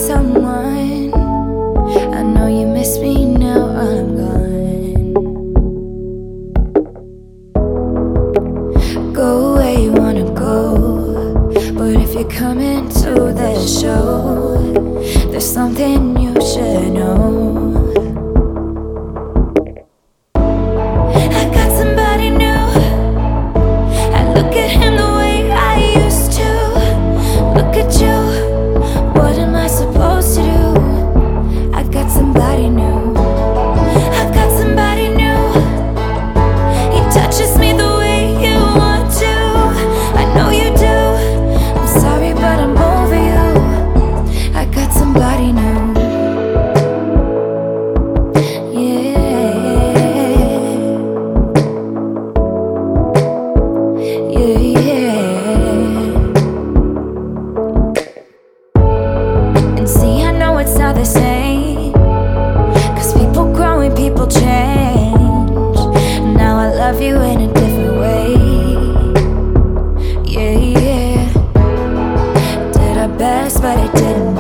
someone. I know you miss me now I'm gone. Go where you wanna go, but if you're coming to the show, there's something you should know. I got somebody new. I look at him the way I used to. Look at you, what am I supposed to do? I got somebody new. I've got somebody new. He touches me the way you want to. I know you do. I'm sorry, but I'm over you. I got somebody new. And see, I know it's not the same, 'cause people grow and people change. Now I love you in a different way. Yeah, yeah. Did our best, but it didn't